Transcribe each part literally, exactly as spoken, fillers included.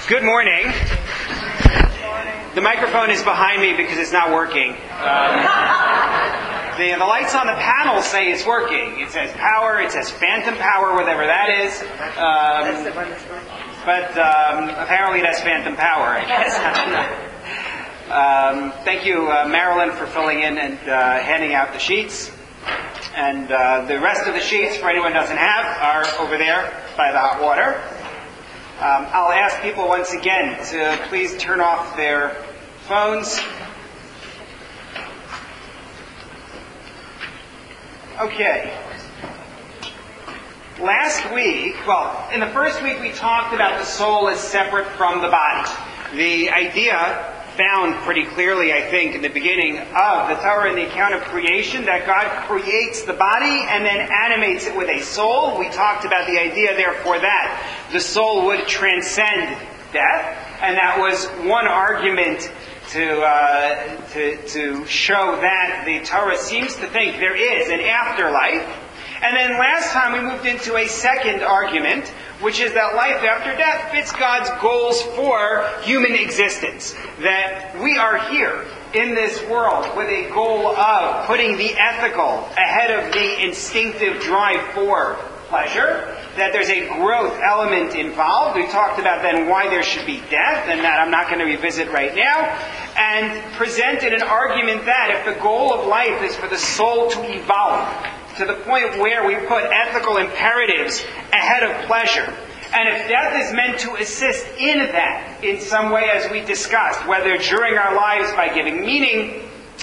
Good morning. The microphone is behind me because it's not working. Um, the, the lights on the panel say it's working. It says power, it says phantom power, whatever that is. Um, but um, apparently that's phantom power, I guess. um, thank you, uh, Marilyn, for filling in and uh, handing out the sheets. And uh, the rest of the sheets, for anyone who doesn't have, are over there by the hot water. Um, I'll ask people once again to please turn off their phones. Okay. Last week, well, in the first week we talked about the soul as separate from the body. The idea found pretty clearly, I think, in the beginning of the Torah in the account of creation, that God creates the body and then animates it with a soul. We talked about the idea, therefore, that the soul would transcend death, and that was one argument to uh, to, to show that the Torah seems to think there is an afterlife. And then last time we moved into a second argument, which is that life after death fits God's goals for human existence. That we are here in this world with a goal of putting the ethical ahead of the instinctive drive for pleasure. That there's a growth element involved. We talked about then why there should be death, and that I'm not going to revisit right now. And presented an argument that if the goal of life is for the soul to evolve to the point where we put ethical imperatives ahead of pleasure, and if death is meant to assist in that in some way, as we discussed, whether during our lives by giving meaning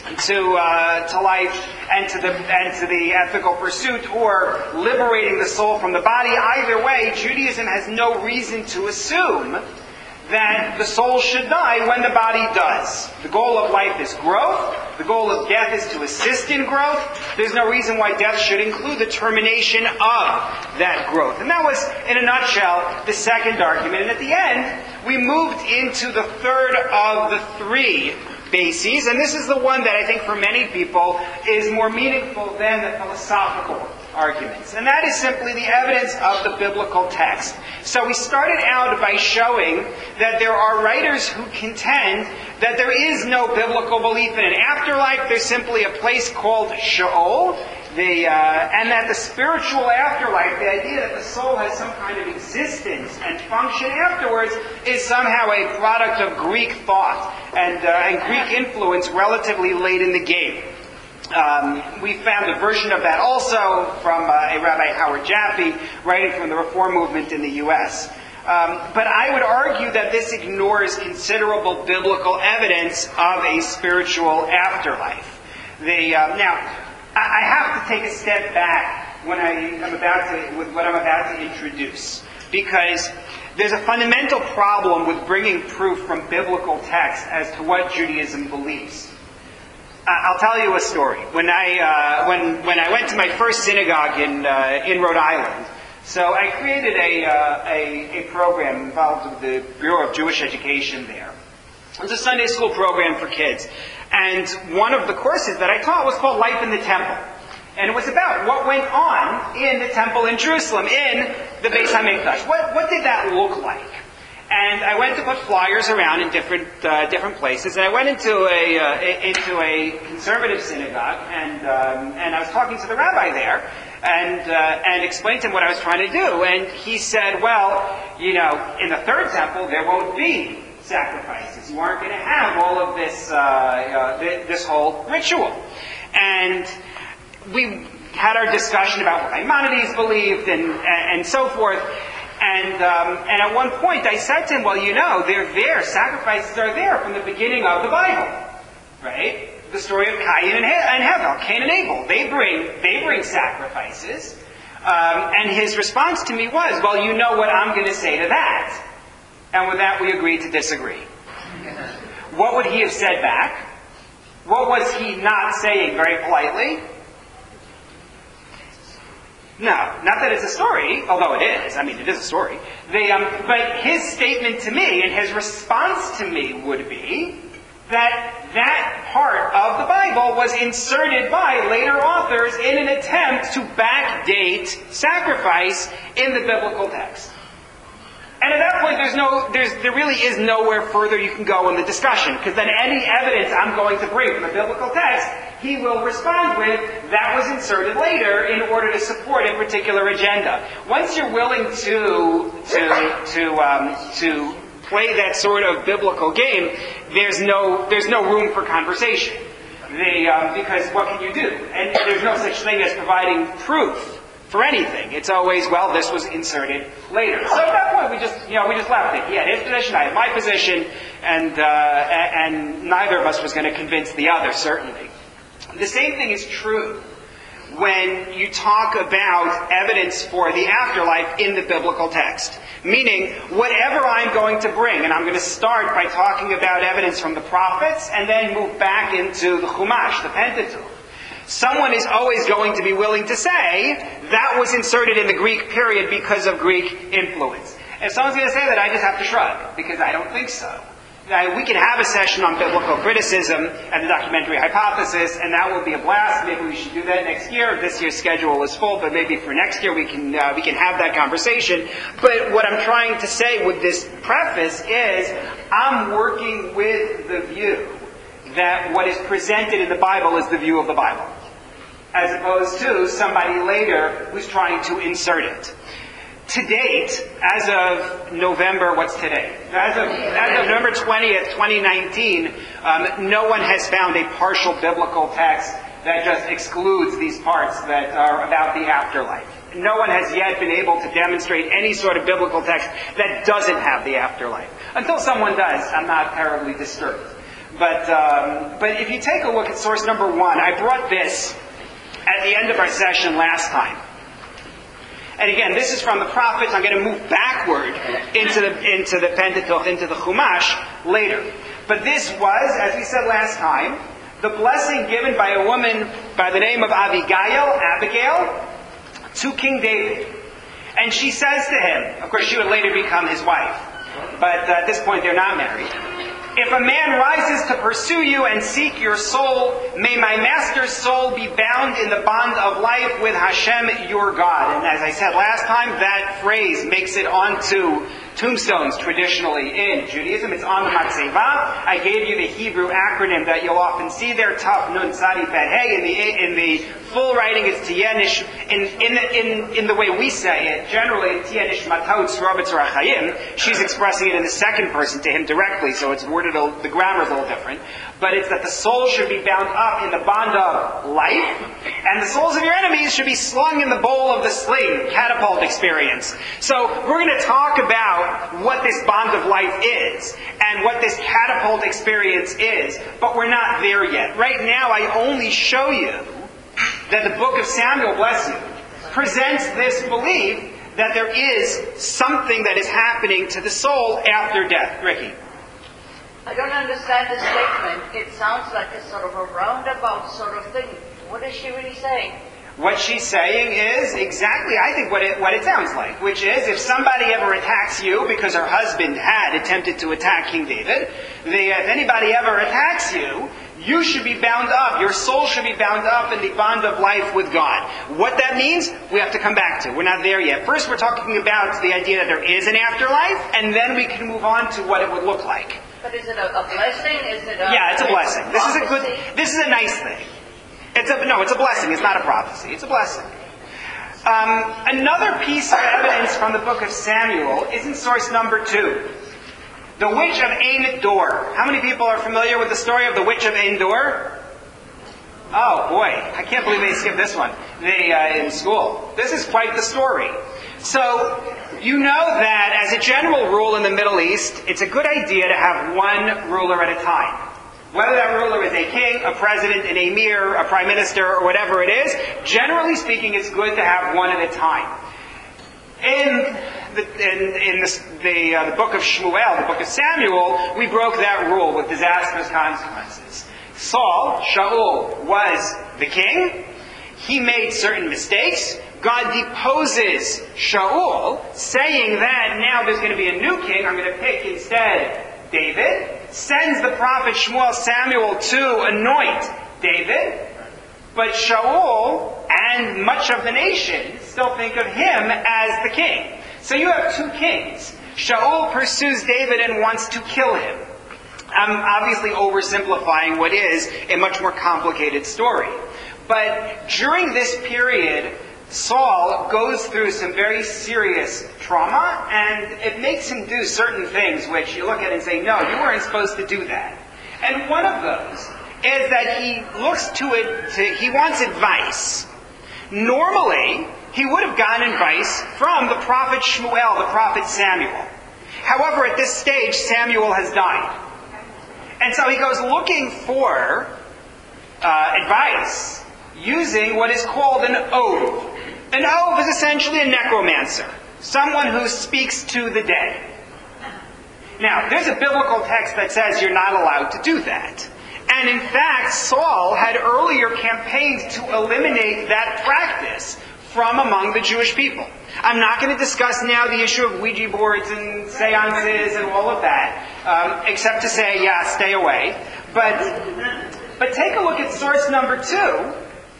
to uh, to life and to the and to the ethical pursuit, or liberating the soul from the body, either way, Judaism has no reason to assume that the soul should die when the body does. The goal of life is growth. The goal of death is to assist in growth. There's no reason why death should include the termination of that growth. And that was, in a nutshell, the second argument. And at the end, we moved into the third of the three bases. And this is the one that I think for many people is more meaningful than the philosophical arguments. And that is simply the evidence of the biblical text. So we started out by showing that there are writers who contend that there is no biblical belief in an afterlife. There's simply a place called Sheol. The, uh, and that the spiritual afterlife, the idea that the soul has some kind of existence and function afterwards, is somehow a product of Greek thought and, uh, and Greek influence relatively late in the game. Um, we found a version of that also from uh, a Rabbi Howard Jaffe, writing from the Reform movement in the U S Um, but I would argue that this ignores considerable biblical evidence of a spiritual afterlife. The, uh, now, I, I have to take a step back when I am about to, with what I'm about to introduce, because there's a fundamental problem with bringing proof from biblical text as to what Judaism believes. I'll tell you a story. When I uh, when when I went to my first synagogue in uh, in Rhode Island, so I created a, uh, a a program involved with the Bureau of Jewish Education there. It was a Sunday school program for kids, and one of the courses that I taught was called Life in the Temple, and it was about what went on in the temple in Jerusalem, in the Beis Hamikdash. What what did that look like? And I went to put flyers around in different uh, different places. And I went into a, uh, a into a conservative synagogue, and um, and I was talking to the rabbi there, and uh, and explained to him what I was trying to do. And he said, "Well, you know, in the third temple there won't be sacrifices. You aren't going to have all of this uh, uh, this whole ritual." And we had our discussion about what Maimonides believed, and and, and so forth. And um, and at one point I said to him, well, you know, they're there. Sacrifices are there from the beginning of the Bible, right? The story of Cain and, he- and Hevel, Cain and Abel. They bring they bring sacrifices. Um, and his response to me was, well, you know what I'm going to say to that. And with that we agreed to disagree. What would he have said back? What was he not saying very politely? No, not that it's a story, although it is. I mean, it is a story. They, um, but his statement to me and his response to me would be that that part of the Bible was inserted by later authors in an attempt to backdate sacrifice in the biblical text. And at that point, there's no, there's, there really is nowhere further you can go in the discussion, because then any evidence I'm going to bring from the biblical text, he will respond with, that was inserted later in order to support a particular agenda. Once you're willing to, to, to, um, to play that sort of biblical game, there's no, there's no room for conversation. The, um, because what can you do? And there's no such thing as providing proof for anything. It's always, well, this was inserted later. So at that point, we just, you know, we just left it. He had his position, I had my position, and uh, and neither of us was going to convince the other, certainly. The same thing is true when you talk about evidence for the afterlife in the biblical text. Meaning, whatever I'm going to bring, and I'm going to start by talking about evidence from the prophets, and then move back into the Chumash, the Pentateuch. Someone is always going to be willing to say, that was inserted in the Greek period because of Greek influence. If someone's going to say that, I just have to shrug, because I don't think so. Now, we can have a session on biblical criticism and the documentary hypothesis, and that will be a blast. Maybe we should do that next year. This year's schedule is full, but maybe for next year we can uh, we can have that conversation. But what I'm trying to say with this preface is, I'm working with the view that what is presented in the Bible is the view of the Bible, as opposed to somebody later who's trying to insert it. To date, as of November, what's today? As of, as of November twentieth, twenty nineteen, um, no one has found a partial biblical text that just excludes these parts that are about the afterlife. No one has yet been able to demonstrate any sort of biblical text that doesn't have the afterlife. Until someone does, I'm not terribly disturbed. But um, but if you take a look at source number one, I brought this at the end of our session last time. And again, this is from the prophets. I'm going to move backward into the into the Pentateuch, into the Chumash later. But this was, as we said last time, the blessing given by a woman by the name of Abigail, Abigail, to King David. And she says to him, of course she would later become his wife, but uh, at this point they're not married. If a man rises to pursue you and seek your soul, may my master's soul be bound in the bond of life with Hashem, your God. And as I said last time, that phrase makes it onto tombstones traditionally in Judaism. It's on the matzeva. I gave you the Hebrew acronym that you'll often see there, Tav Nun Tzadi Pet Hey. In the in the full writing, it's Tiyenish. In in in in the way we say it, generally Tiyenish Matot Tzrobet Tzrachayim. She's expressing it in the second person to him directly, so it's worded a, the grammar's a little different. But it's that the soul should be bound up in the bond of life, and the souls of your enemies should be slung in the bowl of the sling, catapult experience. So we're going to talk about what this bond of life is, and what this catapult experience is, but we're not there yet. Right now, I only show you that the book of Samuel, bless you, presents this belief that there is something that is happening to the soul after death. Ricky? I don't understand the statement. It sounds like a sort of a roundabout sort of thing. What is she really saying? What she's saying is exactly, I think, what it what it sounds like, which is if somebody ever attacks you because her husband had attempted to attack King David, the, if anybody ever attacks you, you should be bound up. Your soul should be bound up in the bond of life with God. What that means, we have to come back to. We're not there yet. First, we're talking about the idea that there is an afterlife, and then we can move on to what it would look like. But is it a, a blessing? Is it a... Yeah, it's a blessing. This is a good, this is a nice thing. It's a, no, it's a blessing. It's not a prophecy. It's a blessing. Um, another piece of evidence from the book of Samuel is in source number two. The witch of Ein Dor. How many people are familiar with the story of the witch of Ein Dor? Oh boy, I can't believe they skipped this one they, uh, in school. This is quite the story. So, you know that as a general rule in the Middle East, it's a good idea to have one ruler at a time. Whether that ruler is a king, a president, an emir, a prime minister, or whatever it is, generally speaking, it's good to have one at a time. In the, in, in the, the, uh, the book of Shmuel, the book of Samuel, we broke that rule with disastrous consequences. Saul, Shaul, was the king. He made certain mistakes. God deposes Shaul, saying that now there's going to be a new king. I'm going to pick instead David. Sends the prophet Shmuel Samuel to anoint David. But Shaul and much of the nation still think of him as the king. So you have two kings. Shaul pursues David and wants to kill him. I'm obviously oversimplifying what is a much more complicated story. But during this period, Saul goes through some very serious trauma, and it makes him do certain things which you look at and say, no, you weren't supposed to do that. And one of those is that he looks to it, to, he wants advice. Normally, he would have gotten advice from the prophet Shmuel, the prophet Samuel. However, at this stage, Samuel has died. And so he goes looking for uh, advice using what is called an Ov. An Ov is essentially a necromancer, someone who speaks to the dead. Now, there's a biblical text that says you're not allowed to do that. And in fact, Saul had earlier campaigned to eliminate that practice from among the Jewish people. I'm not going to discuss now the issue of Ouija boards and seances and all of that, um, except to say, yeah, stay away. But, but take a look at source number two,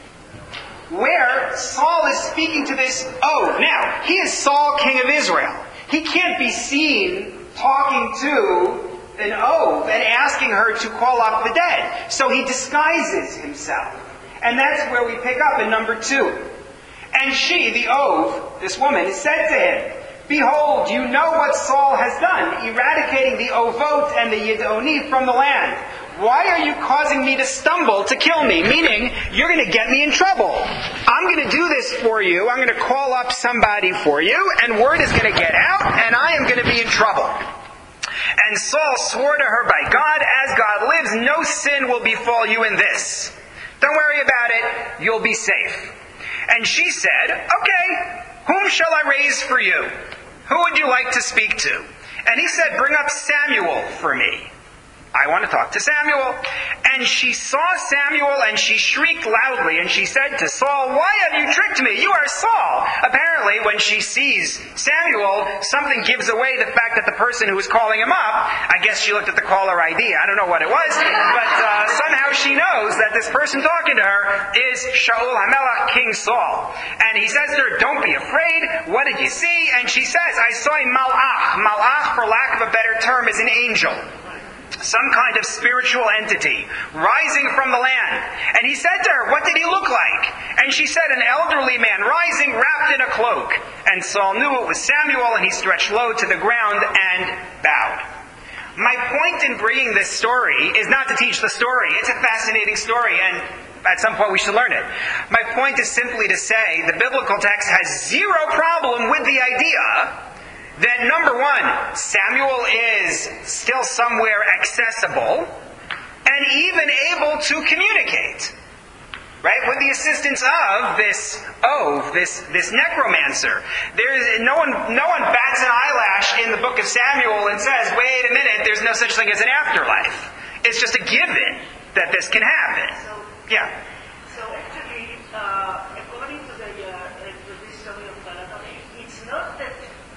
where Saul is speaking to this Ov. Now, he is Saul, king of Israel. He can't be seen talking to an Ov and asking her to call up the dead. So he disguises himself. And that's where we pick up in number two. And she, the Ov, this woman, said to him, behold, you know what Saul has done, eradicating the Ovot and the Yidoni from the land. Why are you causing me to stumble to kill me? Meaning, you're going to get me in trouble. I'm going to do this for you. I'm going to call up somebody for you, and word is going to get out, and I am going to be in trouble. And Saul swore to her by God, as God lives, no sin will befall you in this. Don't worry about it. You'll be safe. And she said, okay, whom shall I raise for you? Who would you like to speak to? And he said, bring up Samuel for me. I want to talk to Samuel. And she saw Samuel and she shrieked loudly and she said to Saul, why have you tricked me? You are Saul. Apparently, when she sees Samuel, something gives away the fact that the person who was calling him up, I guess she looked at the caller I D. I don't know what it was, but uh, somehow she knows that this person talking to her is Shaul HaMelech, King Saul. And he says to her, don't be afraid. What did you see? And she says, I saw a malach. Malach, for lack of a better term, is an angel. Some kind of spiritual entity rising from the land. And he said to her, what did he look like? And she said, an elderly man rising wrapped in a cloak. And Saul knew it was Samuel, and he stretched low to the ground and bowed. My point in bringing this story is not to teach the story. It's a fascinating story, and at some point we should learn it. My point is simply to say the biblical text has zero problem with the idea that, number one, Samuel is still somewhere accessible and even able to communicate, right? With the assistance of this Ov, this this necromancer. There is no one no one bats an eyelash in the book of Samuel and says, "Wait a minute, there's no such thing as an afterlife." It's just a given that this can happen. So, Yeah. So actually, uh, according to the uh, to this story of Balatoni, it's not that.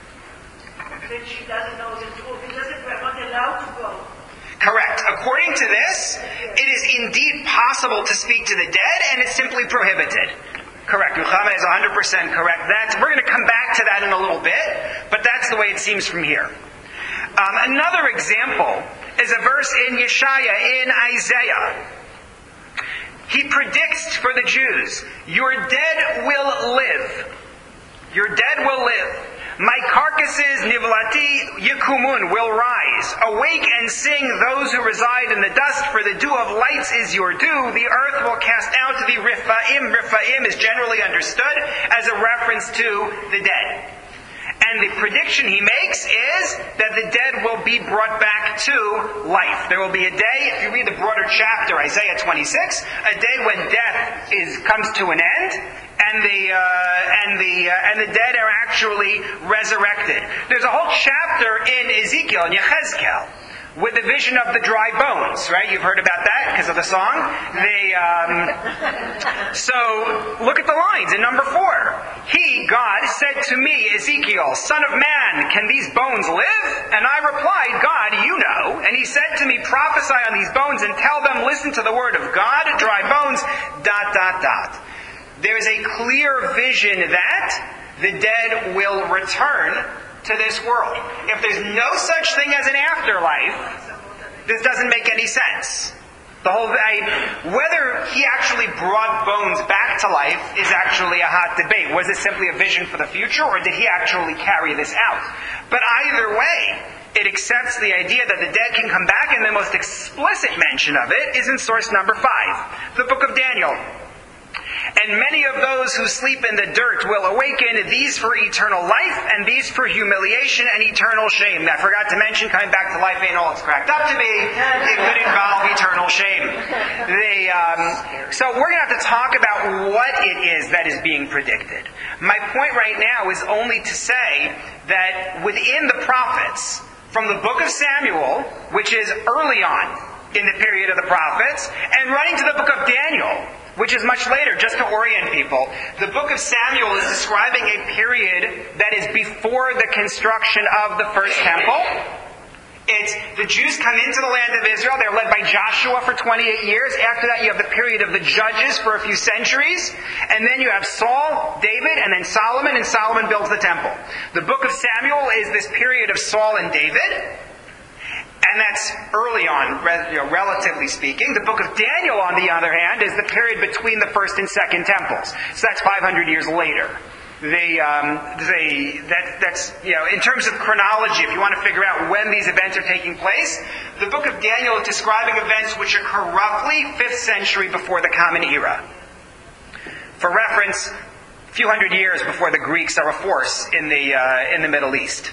that she doesn't know the truth. It's just that we're not allowed to go. Correct. According to this, it is indeed possible to speak to the dead, and it's simply prohibited. Correct. Ruchama is one hundred percent correct. That's, we're going to come back to that in a little bit, but that's the way it seems from here. Um, another example is a verse in Yeshaya, in Isaiah. He predicts for the Jews, your dead will live. Your dead will live. My carcasses, nivlati yikumun, will rise. Awake and sing, those who reside in the dust, for the dew of lights is your dew. The earth will cast out the Riphaim. Riphaim is generally understood as a reference to the dead. And the prediction he makes is that the dead will be brought back to life. There will be a day, if you read the broader chapter, Isaiah twenty-six, a day when death is comes to an end, and the uh, and the uh, and the dead are actually resurrected. There's a whole chapter in Ezekiel, in Yechezkel, with the vision of the dry bones, right? You've heard about that because of the song. The, um, so, look at the lines in number four. He, God, said to me, Ezekiel, Son of man, can these bones live? And I replied, God, you know. And he said to me, prophesy on these bones and tell them, listen to the word of God, dry bones, dot, dot, dot. There is a clear vision that the dead will return to this world. If there's no such thing as an afterlife, this doesn't make any sense. The whole, I, whether he actually brought bones back to life is actually a hot debate. Was it simply a vision for the future, or did he actually carry this out? But either way, it accepts the idea that the dead can come back, and the most explicit mention of it is in source number five, the book of Daniel. And many of those who sleep in the dirt will awaken, these for eternal life, and these for humiliation and eternal shame. I forgot to mention, coming back to life ain't all it's cracked up to be. It could involve eternal shame. They, um, so we're going to have to talk about what it is that is being predicted. My point right now is only to say that within the prophets, from the book of Samuel, which is early on in the period of the prophets, and running to the book of Daniel, which is much later, just to orient people. The book of Samuel is describing a period that is before the construction of the first temple. It's the Jews come into the land of Israel. They're led by Joshua for twenty-eight years. After that, you have the period of the judges for a few centuries. And then you have Saul, David, and then Solomon, and Solomon builds the temple. The book of Samuel is this period of Saul and David. And that's early on, you know, relatively speaking. The book of Daniel, on the other hand, is the period between the first and second temples. So that's five hundred years later. They, um, they, that, that's, you know, in terms of chronology, if you want to figure out when these events are taking place, the book of Daniel is describing events which occur roughly fifth century before the Common Era. For reference, a few hundred years before the Greeks are a force in the, uh, in the Middle East.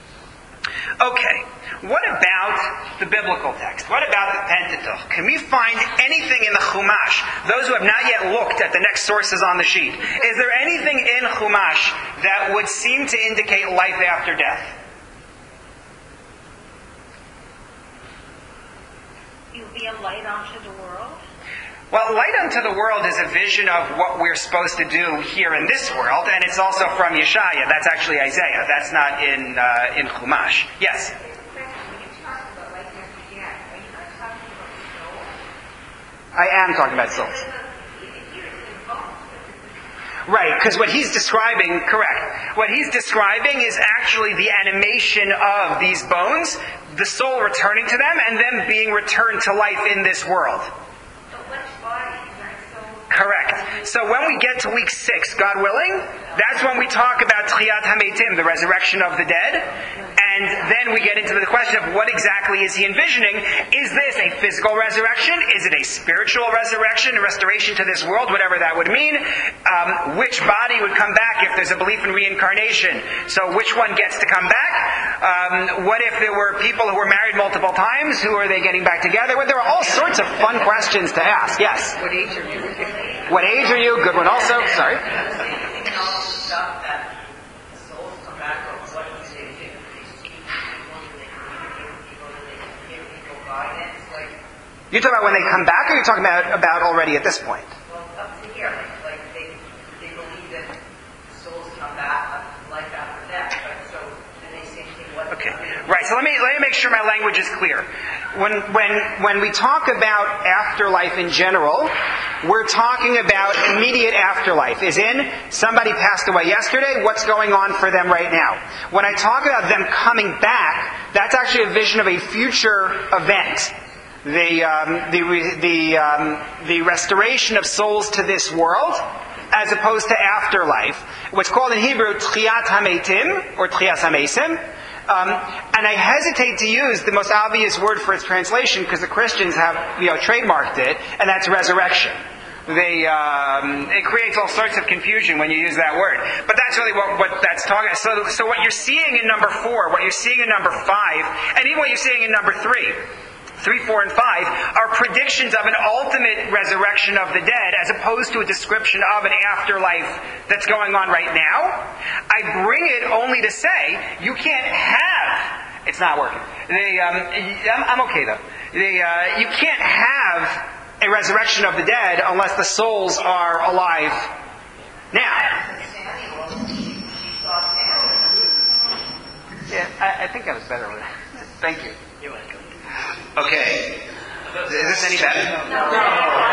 Okay. What about the biblical text? What about the Pentateuch? Can we find anything in the Chumash? Those who have not yet looked at the next sources on the sheet. Is there anything in Chumash that would seem to indicate life after death? You'll be a light unto the world? Well, light unto the world is a vision of what we're supposed to do here in this world, and it's also from Yeshaya. That's actually Isaiah. That's not in uh, in Chumash. Yes? I am talking about souls. Right, because what he's describing, correct, what he's describing is actually the animation of these bones, the soul returning to them, and them being returned to life in this world. Correct. So when we get to week six, God willing, that's when we talk about Tchiyat HaMeitim, the resurrection of the dead. And then we get into the question of what exactly is he envisioning? Is this a physical resurrection? Is it a spiritual resurrection, a restoration to this world, whatever that would mean? Um, which body would come back if there's a belief in reincarnation? So which one gets to come back? Um, what if there were people who were married multiple times? Who are they getting back together with? There are all sorts of fun questions to ask. Yes? What age are you? What age are you? Good one also. Sorry. You're talking about when they come back, or you're talking about about already at this point? Well, up to here, like, like they they believe that souls come back, life after death. But so, and they say, what? Okay, right. So let me let me make sure my language is clear. When when when we talk about afterlife in general, we're talking about immediate afterlife. As in, somebody passed away yesterday. What's going on for them right now? When I talk about them coming back, that's actually a vision of a future event. The um, the the um, the restoration of souls to this world, as opposed to afterlife. What's called in Hebrew Tchiyat HaMeitim or Tchiyas HaMeisim. Um, and I hesitate to use the most obvious word for its translation because the Christians have, you know, trademarked it, and that's resurrection. They um, it creates all sorts of confusion when you use that word. But that's really what, what that's talking about. So, so what you're seeing in number four, what you're seeing in number five, and even what you're seeing in number three. Three, four, and five are predictions of an ultimate resurrection of the dead as opposed to a description of an afterlife that's going on right now. I bring it only to say you can't have... It's not working. They, um, I'm, I'm okay though. They, uh, you can't have a resurrection of the dead unless the souls are alive now. Yeah, I, I think that was better with it. Thank you. You're welcome. Okay. Is this any better? No. No.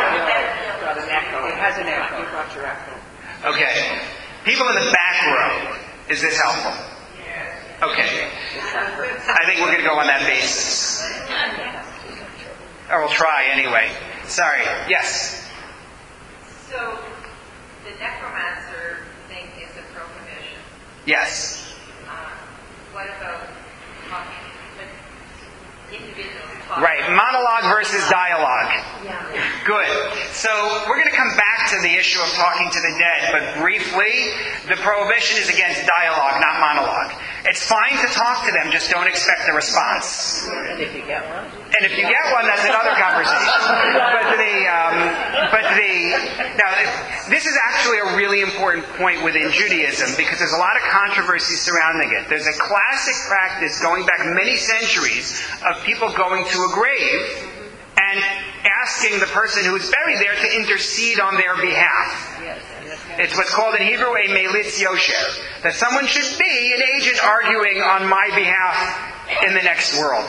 It has an echo. You brought your echo. Okay. People in the back row. Is this helpful? Yes. Okay. I think we're going to go on that basis. Or we'll try anyway. Sorry. Yes? So, the necromancer thing is a prohibition. Yes. Uh, what about talking, but individuals talking? Right. Monologue versus dialogue. Yeah. Good. So we're going to come back to the issue of talking to the dead, but briefly, the prohibition is against dialogue, not monologue. It's fine to talk to them, just don't expect a response. And if you get one? And if you get one, that's another conversation. But the, um, but the, now, this is actually a really important point within Judaism because there's a lot of controversy surrounding it. There's a classic practice going back many centuries of people going to a grave and asking the person who is buried there to intercede on their behalf. It's what's called in Hebrew a melitz yosher, that someone should be an agent arguing on my behalf in the next world.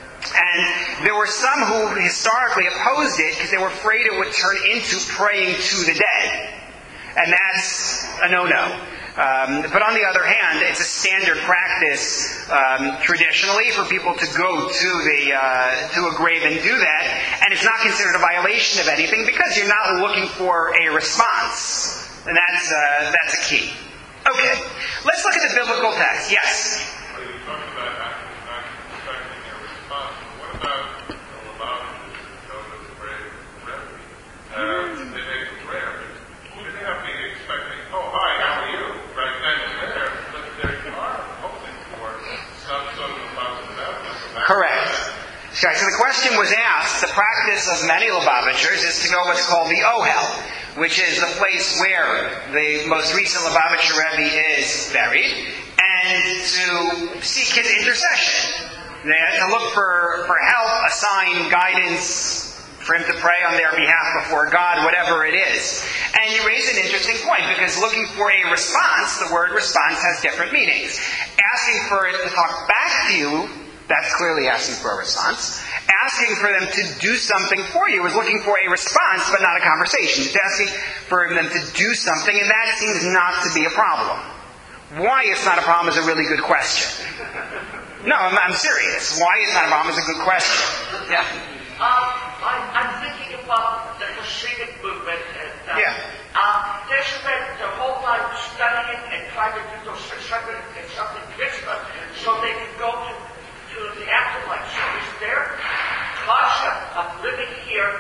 And there were some who historically opposed it because they were afraid it would turn into praying to the dead. And that's a no-no. Um, but on the other hand, it's a standard practice um, traditionally for people to go to the uh, to a grave and do that, and it's not considered a violation of anything because you're not looking for a response, and that's uh, that's a key. Okay, let's look at the biblical text. Yes. Well, you talked about not, not expecting a response. What about the Lubavitchers who go to the grave reverie? Uh, they make a prayer. They have to be expecting, oh, hi, how are you? Right then and there. But they are hoping for some sort of positive outcome. Correct. Okay, so the question was asked, the practice of many Lubavitchers is to go what's called the Ohel, which is the place where the most recent Lubavitcher Rebbe is buried, and to seek his intercession. They had to look for, for help, a sign, guidance, for him to pray on their behalf before God, whatever it is. And you raise an interesting point, because looking for a response, the word response has different meanings. Asking for it to talk back to you, that's clearly asking for a response. Asking for them to do something for you is looking for a response, but not a conversation. It's asking for them to do something, and that seems not to be a problem. Why it's not a problem is a really good question. No, I'm, I'm serious. Why it's not a problem is a good question. Yeah. Um, I'm, I'm thinking about the Hasidic movement. And, uh, Yeah. Uh, they spent their whole life studying and trying to do those six hundred and something mitzvahs so they can go to, to the afterlife. So is their concept of living here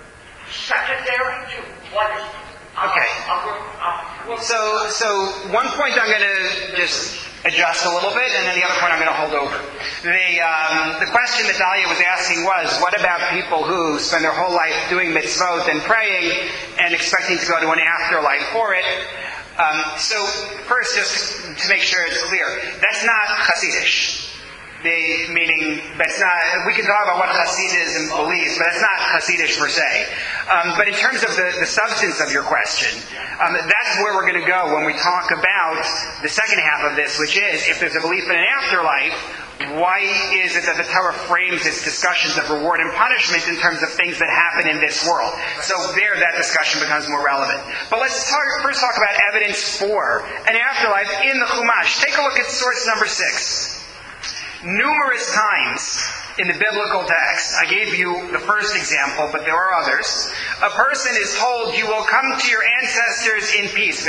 secondary to what is uh, Okay. our, uh, So, so one point I'm going to just adjust a little bit, and then the other point I'm going to hold over. The um, the question that Dahlia was asking was, what about people who spend their whole life doing mitzvot and praying and expecting to go to an afterlife for it? Um, so first, just to make sure it's clear, that's not Hasidish. The, meaning, that's not, we can talk about what Hasidism believes, but that's not Hasidish per se. Um, but in terms of the, the substance of your question, um, that's where we're going to go when we talk about the second half of this, which is, if there's a belief in an afterlife, why is it that the Torah frames its discussions of reward and punishment in terms of things that happen in this world? So there, that discussion becomes more relevant. But let's talk, first talk about evidence for an afterlife in the Chumash. Take a look at source number six. Numerous times in the biblical text, I gave you the first example, but there are others. A person is told, you will come to your ancestors in peace.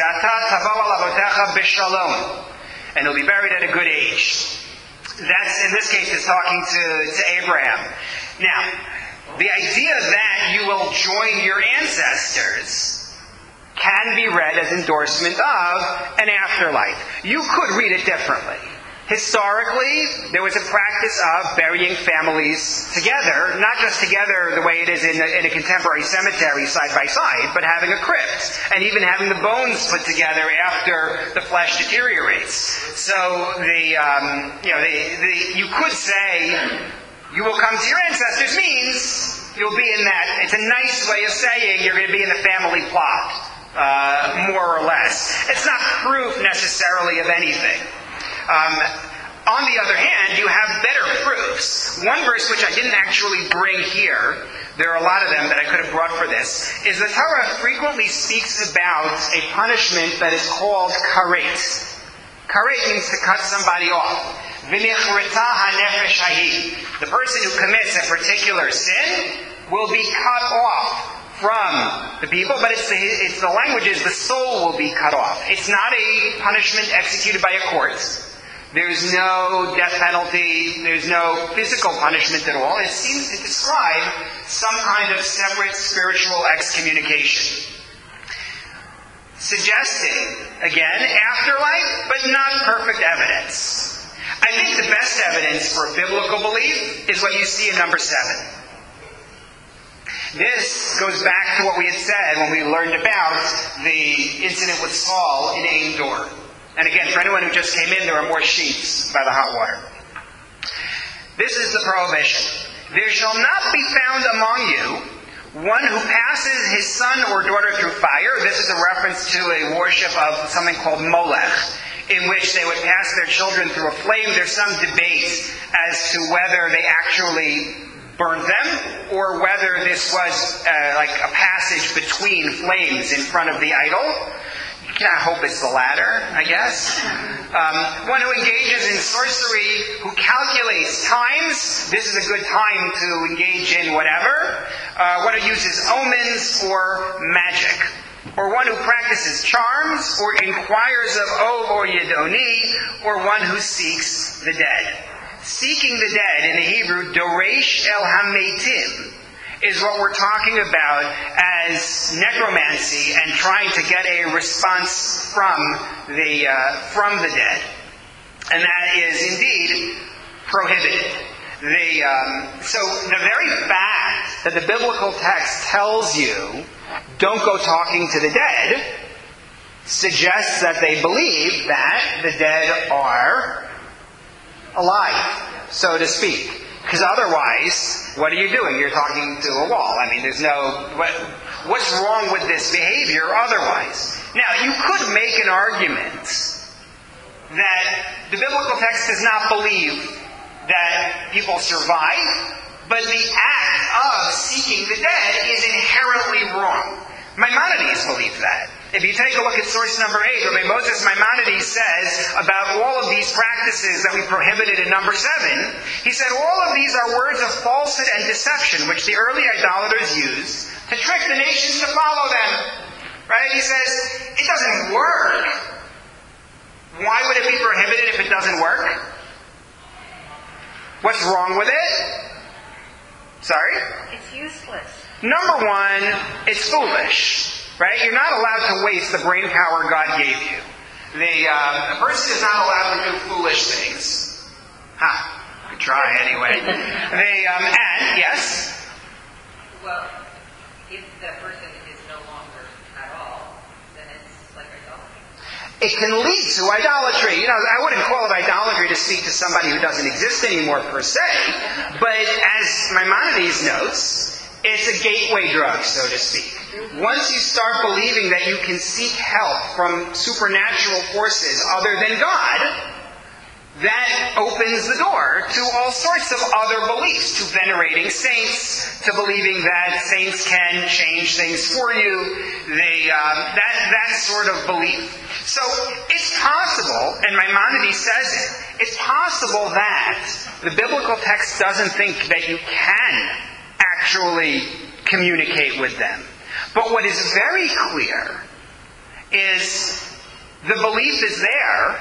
And he'll be buried at a good age. That's, in this case, is talking to, to Abraham. Now, the idea that you will join your ancestors can be read as endorsement of an afterlife. You could read it differently. Historically, there was a practice of burying families together, not just together the way it is in a, in a contemporary cemetery side by side, but having a crypt, and even having the bones put together after the flesh deteriorates. So the, um, you know, the, the, you could say, you will come to your ancestors means you'll be in that. It's a nice way of saying you're going to be in the family plot, uh, more or less. It's not proof necessarily of anything. Um, on the other hand, you have better proofs. One verse which I didn't actually bring here, there are a lot of them that I could have brought for this, is the Torah frequently speaks about a punishment that is called karet. Karet means to cut somebody off. V'nichreta hanefesh hahi. The person who commits a particular sin will be cut off from the people, but it's the, it's the language is the soul will be cut off. It's not a punishment executed by a court. There's no death penalty. There's no physical punishment at all. It seems to describe some kind of separate spiritual excommunication. Suggesting, again, afterlife, but not perfect evidence. I think the best evidence for biblical belief is what you see in number seven. This goes back to what we had said when we learned about the incident with Saul in Ein Dor. And again, for anyone who just came in, there are more sheets by the hot water. This is the prohibition. There shall not be found among you one who passes his son or daughter through fire. This is a reference to a worship of something called Molech, in which they would pass their children through a flame. There's some debate as to whether they actually burned them or whether this was uh, like a passage between flames in front of the idol. You cannot hope it's the latter, I guess. Um, one who engages in sorcery, who calculates times. This is a good time to engage in whatever. Uh, one who uses omens or magic. Or one who practices charms, or inquires of Ov or Yedoni, or one who seeks the dead. Seeking the dead, in the Hebrew, Doresh El HaMeitim, is what we're talking about as necromancy and trying to get a response from the uh, from the dead. And that is indeed prohibited. The, um, so the very fact that the biblical text tells you, don't go talking to the dead, suggests that they believe that the dead are alive, so to speak. Because otherwise, what are you doing? You're talking to a wall. I mean, there's no... What, what's wrong with this behavior otherwise? Now, you could make an argument that the biblical text does not believe that people survive, but the act of seeking the dead is inherently wrong. Maimonides believed that. If you take a look at source number eight, what Moses Maimonides says about all of these practices that we prohibited in number seven, he said all of these are words of falsehood and deception which the early idolaters used to trick the nations to follow them. Right? He says, it doesn't work. Why would it be prohibited if it doesn't work? What's wrong with it? Sorry? It's useless. Number one, it's foolish. Right? You're not allowed to waste the brain power God gave you. The, uh, the person is not allowed to do foolish things. Ha! Huh, try anyway. the, um, and, yes? Well, if that person is no longer at all, then it's like idolatry. It can lead to idolatry. You know, I wouldn't call it idolatry to speak to somebody who doesn't exist anymore per se, but as Maimonides notes, it's a gateway drug, so to speak. Once you start believing that you can seek help from supernatural forces other than God, that opens the door to all sorts of other beliefs, to venerating saints, to believing that saints can change things for you, the, um, that, that sort of belief. So it's possible, and Maimonides says it, it's possible that the biblical text doesn't think that you can actually communicate with them. But what is very clear is the belief is there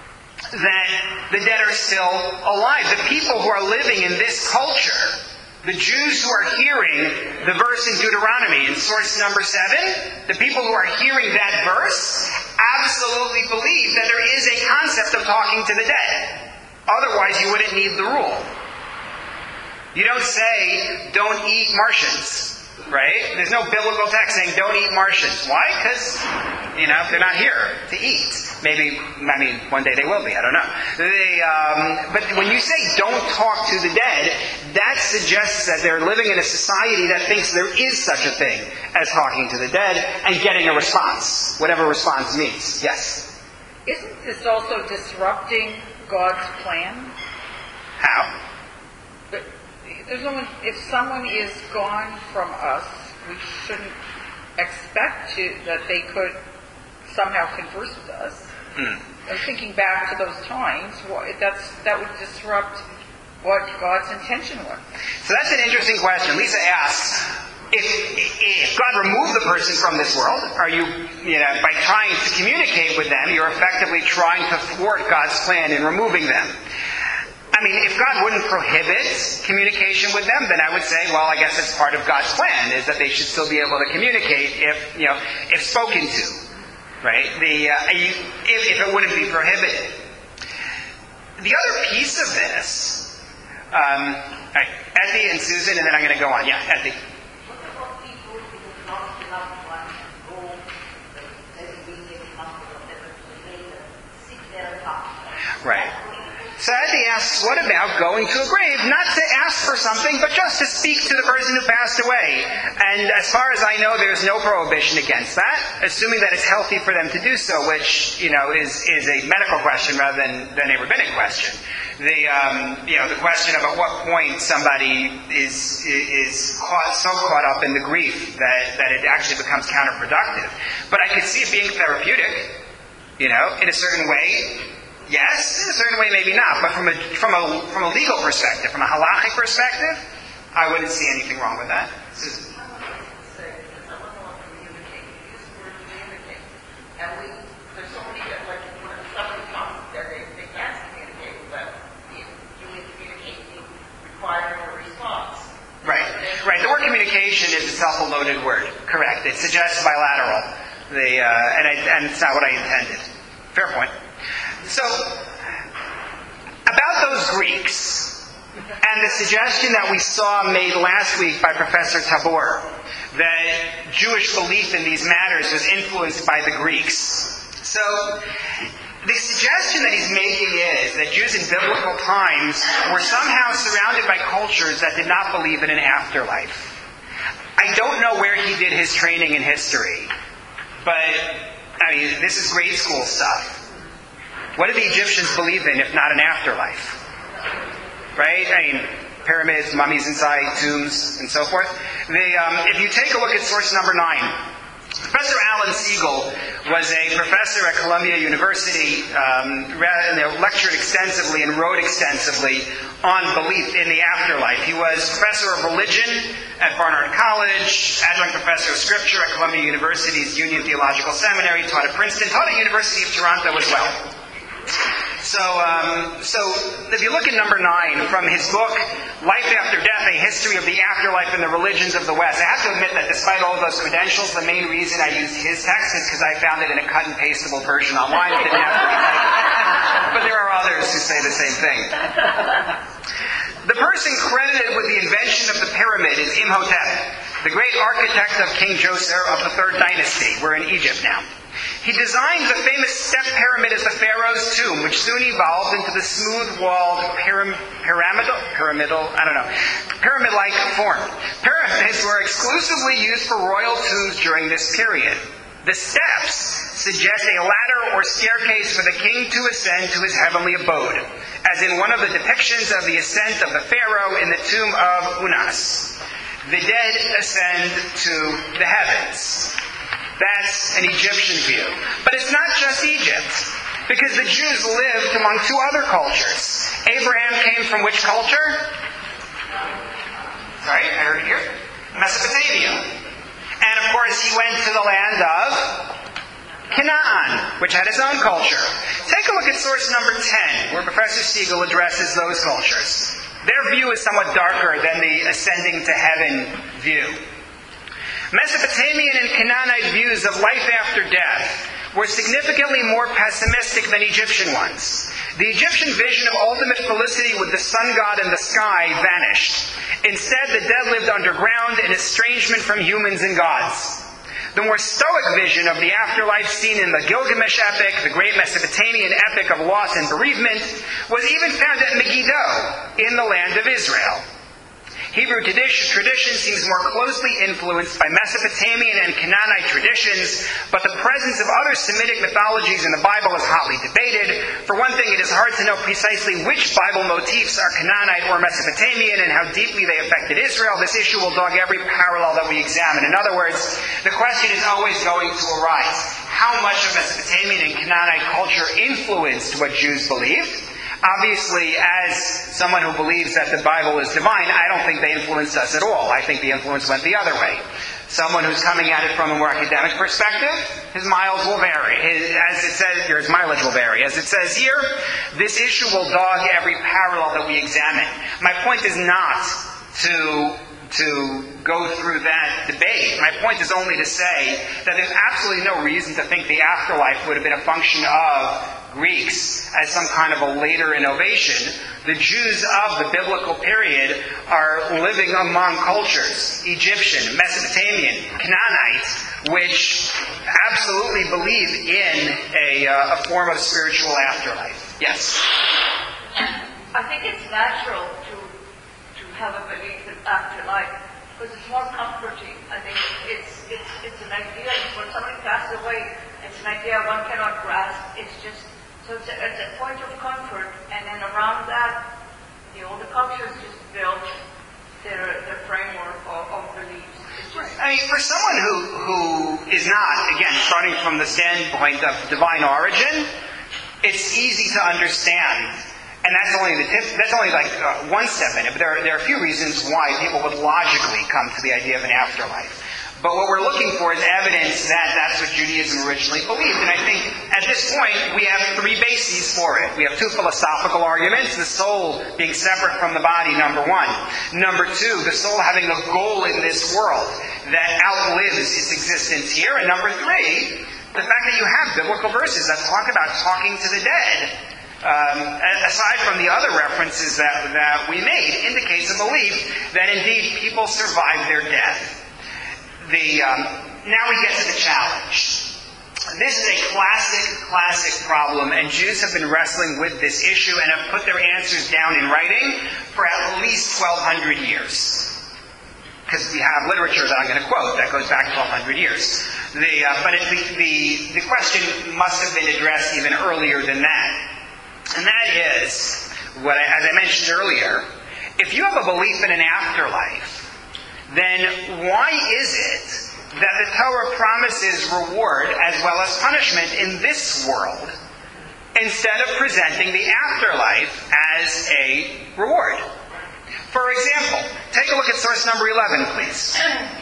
that the dead are still alive. The people who are living in this culture, the Jews who are hearing the verse in Deuteronomy in source number seven, the people who are hearing that verse absolutely believe that there is a concept of talking to the dead. Otherwise, you wouldn't need the rule. You don't say, don't eat Martians, right? There's no biblical text saying, don't eat Martians. Why? Because, you know, they're not here to eat. Maybe, I mean, one day they will be, I don't know. They, um, but when you say, don't talk to the dead, that suggests that they're living in a society that thinks there is such a thing as talking to the dead and getting a response, whatever response means. Yes? Isn't this also disrupting God's plan? How? But there's no one, if someone is gone from us, we shouldn't expect to, that they could somehow converse with us. Hmm. I'm thinking back to those times. What, that's that would disrupt what God's intention was. So that's an interesting question. Lisa asks, if, if God removed the person from this world, are you, you know, by trying to communicate with them, you're effectively trying to thwart God's plan in removing them? I mean, if God wouldn't prohibit communication with them, then I would say, well, I guess it's part of God's plan, is that they should still be able to communicate if, you know, if spoken to, right? The uh, if, if it wouldn't be prohibited. The other piece of this, um, all right, Etty and Susan, and then I'm going to go on. Yeah, Etty. What about people who do not loved ones go, every week, every month, or whatever, later, sit there and talk? Right. So Etty asks, what about going to a grave, not to ask for something, but just to speak to the person who passed away? And as far as I know, there's no prohibition against that, assuming that it's healthy for them to do so, which, you know, is, is a medical question rather than, than a rabbinic question. The, um, you know, the question of at what point somebody is, is caught, so caught up in the grief that, that it actually becomes counterproductive. But I could see it being therapeutic, you know, in a certain way. Yes, in a certain way, maybe not. But from a from a from a legal perspective, from a halachic perspective, I wouldn't see anything wrong with that. Susan. Right, right. The word communication is itself a loaded word. Correct. It suggests bilateral. The uh, and I, and it's not what I intended. Fair point. So, about those Greeks, and the suggestion that we saw made last week by Professor Tabor, that Jewish belief in these matters was influenced by the Greeks. So, the suggestion that he's making is that Jews in biblical times were somehow surrounded by cultures that did not believe in an afterlife. I don't know where he did his training in history, but, I mean, this is grade school stuff. What did the Egyptians believe in if not an afterlife? Right? I mean, pyramids, mummies inside, tombs, and so forth. They, um, if you take a look at source number nine, Professor Alan Siegel was a professor at Columbia University, um, lectured extensively and wrote extensively on belief in the afterlife. He was professor of religion at Barnard College, adjunct professor of scripture at Columbia University's Union Theological Seminary, taught at Princeton, taught at University of Toronto as well. So, um, so if you look at number nine from his book, Life After Death, A History of the Afterlife and the Religions of the West, I have to admit that despite all of those credentials, the main reason I used his text is because I found it in a cut and pastable version online. It didn't have to be typed. But there are others who say the same thing. The person credited with the invention of the pyramid is Imhotep, the great architect of King Djoser of the Third Dynasty. We're in Egypt now. He designed the famous step pyramid as the pharaoh's tomb, which soon evolved into the smooth-walled pyram- pyramidal, pyramidal, I don't know, pyramid-like form. Pyramids were exclusively used for royal tombs during this period. The steps suggest a ladder or staircase for the king to ascend to his heavenly abode, as in one of the depictions of the ascent of the pharaoh in the tomb of Unas. The dead ascend to the heavens. That's an Egyptian view. But it's not just Egypt, because the Jews lived among two other cultures. Abraham came from which culture? Sorry, I heard it here. Mesopotamia. And of course he went to the land of Canaan, which had its own culture. Take a look at source number ten, where Professor Siegel addresses those cultures. Their view is somewhat darker than the ascending to heaven view. Mesopotamian and Canaanite views of life after death were significantly more pessimistic than Egyptian ones. The Egyptian vision of ultimate felicity with the sun god in the sky vanished. Instead, the dead lived underground in estrangement from humans and gods. The more stoic vision of the afterlife seen in the Gilgamesh epic, the great Mesopotamian epic of loss and bereavement, was even found at Megiddo in the land of Israel. Hebrew tradition seems more closely influenced by Mesopotamian and Canaanite traditions, but the presence of other Semitic mythologies in the Bible is hotly debated. For one thing, it is hard to know precisely which Bible motifs are Canaanite or Mesopotamian and how deeply they affected Israel. This issue will dog every parallel that we examine. In other words, the question is always going to arise. how much of Mesopotamian and Canaanite culture influenced what Jews believed. Obviously, as someone who believes that the Bible is divine, I don't think they influenced us at all. I think the influence went the other way. Someone who's coming at it from a more academic perspective, his miles will vary. His, as it says here, his mileage will vary. As it says here, this issue will dog every parallel that we examine. My point is not to to go through that debate. My point is only to say that there's absolutely no reason to think the afterlife would have been a function of Greeks as some kind of a later innovation. The Jews of the biblical period are living among cultures, Egyptian, Mesopotamian, Canaanite, which absolutely believe in a, uh, a form of spiritual afterlife. Yes? I think it's natural to to have a belief in afterlife because it's more comforting. I think it's it's it's an idea. When somebody passes away, it's an idea one cannot grasp. It's just so it's a, it's a point of comfort, and then around that, the older cultures just built their their framework of, of beliefs. It's just, I mean, for someone who who is not, again, starting from the standpoint of divine origin, it's easy to understand. And that's only the tip, that's only like uh, one step in it. But there are, there are a few reasons why people would logically come to the idea of an afterlife. But what we're looking for is evidence that that's what Judaism originally believed. And I think at this point we have three bases for it. We have two philosophical arguments: the soul being separate from the body, number one. Number two, the soul having a goal in this world that outlives its existence here. And number three, the fact that you have biblical verses that talk about talking to the dead. Um, aside from the other references that, that we made, indicates a belief that indeed people survive their death. The, um, now we get to the challenge. This is a classic, classic problem, and Jews have been wrestling with this issue and have put their answers down in writing for at least twelve hundred years. Because we have literature that I'm going to quote that goes back twelve hundred years. The, uh, but it, the, the, the question must have been addressed even earlier than that. And that is, what I, as I mentioned earlier, if you have a belief in an afterlife, then why is it that the Torah promises reward as well as punishment in this world instead of presenting the afterlife as a reward? For example, take a look at source number eleven, please.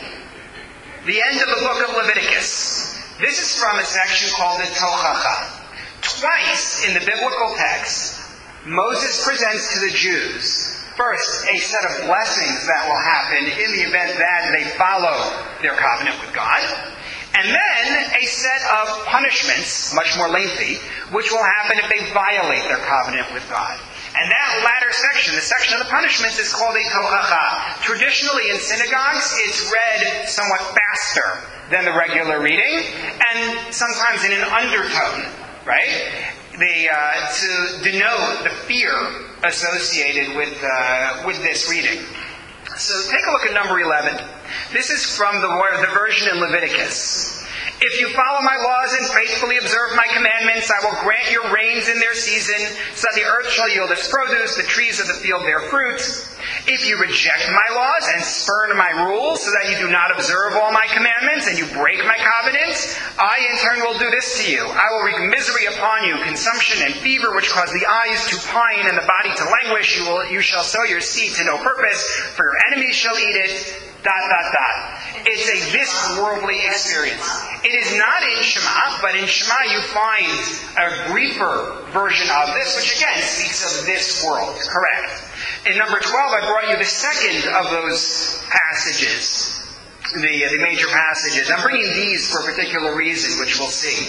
The end of the book of Leviticus. This is from a section called the Tochacha. Twice in the biblical text, Moses presents to the Jews, first, a set of blessings that will happen in the event that they follow their covenant with God, and then a set of punishments, much more lengthy, which will happen if they violate their covenant with God. And that latter section, the section of the punishments, is called a tochacha. Traditionally in synagogues, it's read somewhat faster than the regular reading, and sometimes in an undertone. Right? The, uh, to denote the fear associated with uh, with this reading. So take a look at number eleven. This is from the, the version in Leviticus. If you follow my laws and faithfully observe my commandments, I will grant your rains in their season, so that the earth shall yield its produce, the trees of the field bear fruit. If you reject my laws and spurn my rules, so that you do not observe all my commandments, and you break my covenants, I in turn will do this to you. I will wreak misery upon you, consumption and fever, which cause the eyes to pine and the body to languish. You will, you shall sow your seed to no purpose, for your enemies shall eat it. Dot, dot, dot. It's a this worldly experience. It is not in Shema, but in Shema you find a briefer version of this, which again speaks of this world. Correct. In number twelve, I brought you the second of those passages, the, the major passages. I'm bringing these for a particular reason, which we'll see.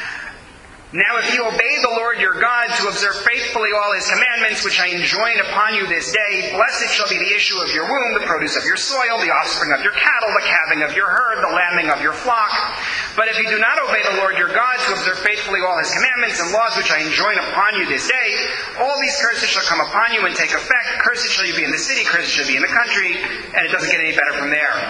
Now if you obey the Lord your God to observe faithfully all His commandments, which I enjoin upon you this day, blessed shall be the issue of your womb, the produce of your soil, the offspring of your cattle, the calving of your herd, the lambing of your flock. But if you do not obey the Lord your God to observe faithfully all His commandments and laws which I enjoin upon you this day, all these curses shall come upon you and take effect. Curses shall you be in the city, curses shall be in the country, and it doesn't get any better from there.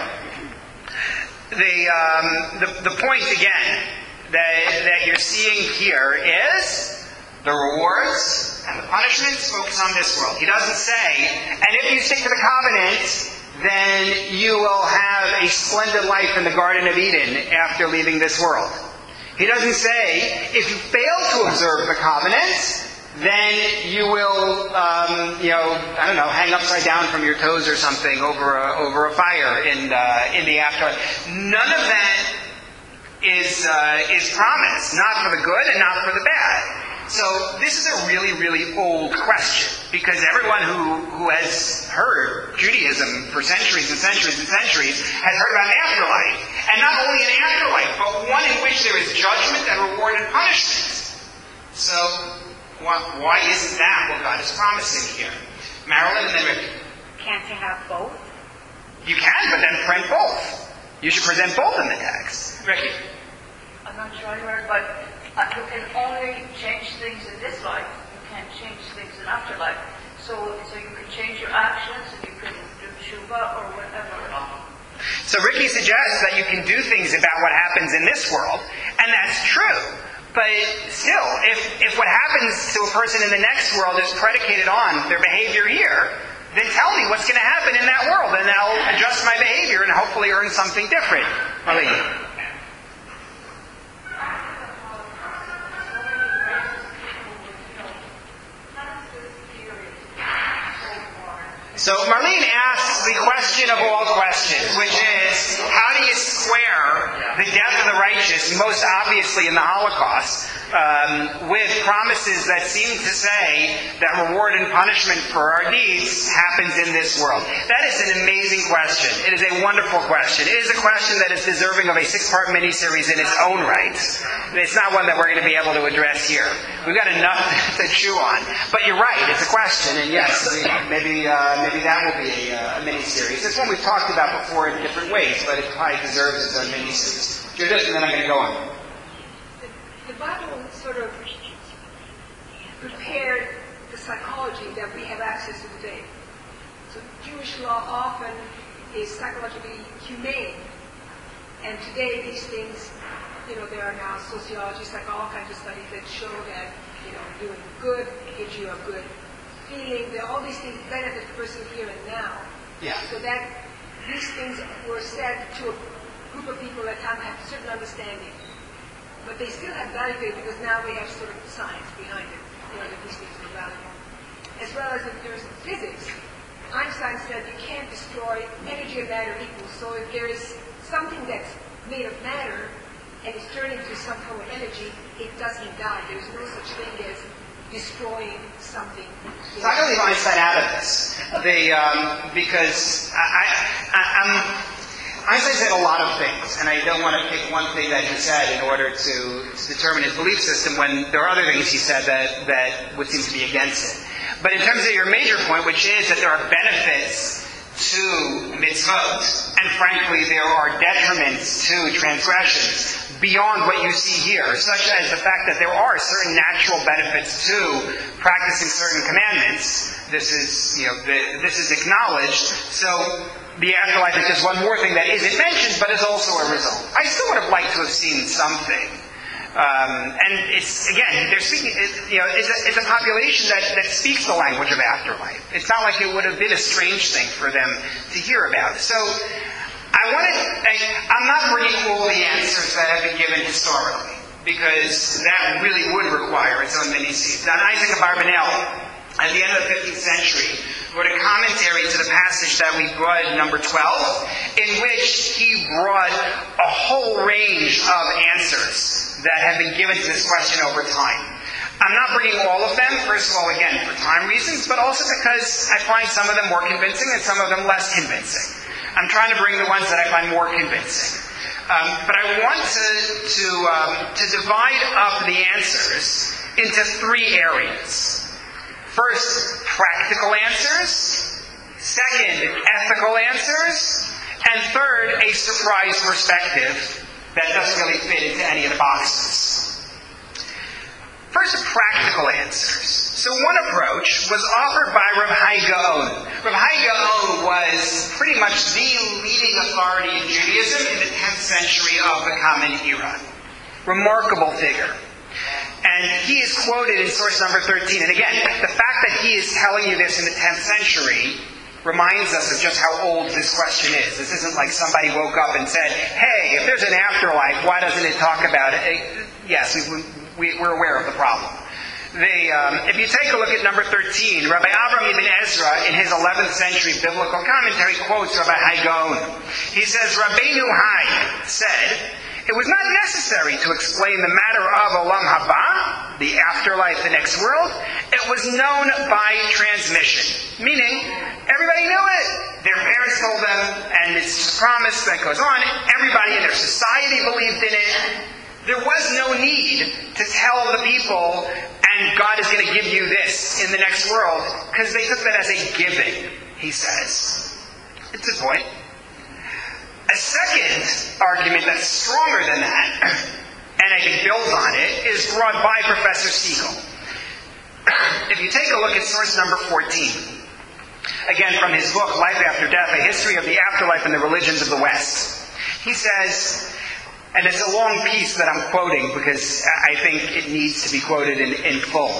The, um, the, the point again, That, that you're seeing here is the rewards and the punishments focus on this world. He doesn't say, and if you stick to the covenant, then you will have a splendid life in the Garden of Eden after leaving this world. He doesn't say, if you fail to observe the covenant, then you will, um, you know, I don't know, hang upside down from your toes or something over a, over a fire in uh, in the afterlife. None of that is uh, is promised, not for the good and not for the bad. So this is a really, really old question, because everyone who, who has heard Judaism for centuries and centuries and centuries has heard about an afterlife. And not only an afterlife, but one in which there is judgment and reward and punishment. So why, why isn't that what God is promising here? Marilyn and then Ricky. Can't you have both? You can, but then print both. You should present both in the text. Ricky. I'm not sure I heard, but uh, you can only change things in this life. You can't change things in afterlife. So, so you can change your actions and you can do tshuva or whatever. So Ricky suggests that you can do things about what happens in this world, and that's true. But still, if, if what happens to a person in the next world is predicated on their behavior here, then tell me what's going to happen in that world, and I'll adjust my behavior and hopefully earn something different. Marlene. So Marlene asks the question of all questions, which is, how do you square the death of the righteous, most obviously in the Holocaust, um, with promises that seem to say that reward and punishment for our deeds happens in this world? That is an amazing question. It is a wonderful question. It is a question that is deserving of a six-part miniseries in its own right. It's not one that we're going to be able to address here. We've got enough to chew on. But you're right, it's a question, and yes, maybe uh, maybe that will be a, a mini-series. It's one we've talked about before in different ways, but it probably deserves its own mini-series. Judith, and then I'm going to go on. The, the Bible sort of prepared the psychology that we have access to today. So Jewish law often is psychologically humane. And today these things, you know, there are now sociologists, like all kinds of studies that show that, you know, doing good gives you a good feeling. That all these things benefit the person here and now. Yeah. So that these things were said to a group of people that have a certain understanding. But they still have value because now we have sort of science behind it, you know, that these things are valuable. As well as if there's physics. Einstein said you can't destroy energy and matter equals. So if there is something that's made of matter and it's turned into some form of energy, it doesn't die. There's no such thing as destroying something. So I don't leave Einstein out of this. The, um, because I, I, I'm... Einstein said a lot of things, and I don't want to pick one thing that he said in order to, to determine his belief system when there are other things he said that, that would seem to be against it. But in terms of your major point, which is that there are benefits to mitzvot, and frankly there are detriments to transgressions beyond what you see here, such as the fact that there are certain natural benefits to practicing certain commandments. This is, you know, the, this is acknowledged. So the afterlife is just one more thing that isn't mentioned, but is also a result. I still would have liked to have seen something. Um, and it's, again, they're speaking, it, you know, it's a, it's a population that, that speaks the language of afterlife. It's not like it would have been a strange thing for them to hear about. So I wanted, I, I'm not bringing all the answers that have been given historically, because that really would require its own mini-series. Now, Isaac of Barbanel, at the end of the fifteenth century, wrote a commentary to the passage that we read, number twelve, in which he brought a whole range of answers that have been given to this question over time. I'm not bringing all of them, first of all, again, for time reasons, but also because I find some of them more convincing and some of them less convincing. I'm trying to bring the ones that I find more convincing. Um, but I want to, to, um, to divide up the answers into three areas. First, practical answers. Second, ethical answers. And third, a surprise perspective that doesn't really fit into any of the boxes. First, practical answers. So one approach was offered by Rav Hai Gaon. Rav Hai Gaon was pretty much the leading authority in Judaism in the tenth century of the Common Era. Remarkable figure. And he is quoted in source number thirteen. And again, the fact that he is telling you this in the tenth century reminds us of just how old this question is. This isn't like somebody woke up and said, hey, if there's an afterlife, why doesn't it talk about it? yes, we, we, we're aware of the problem. They, um, if you take a look at number thirteen, Rabbi Avram ibn Ezra, in his eleventh century biblical commentary, quotes Rabbi Hai Gaon. He says, Rabbeinu Hai said, it was not necessary to explain the matter of Olam Haba, the afterlife, the next world. It was known by transmission. Meaning, everybody knew it. Their parents told them, and it's a promise that goes on. Everybody in their society believed in it. There was no need to tell the people, and God is going to give you this in the next world, because they took that as a given, he says. It's a point. A second argument that's stronger than that, and I think builds on it, is brought by Professor Siegel. If you take a look at source number fourteen, again from his book, Life After Death, A History of the Afterlife and the Religions of the West, he says, and it's a long piece that I'm quoting because I think it needs to be quoted in, in full,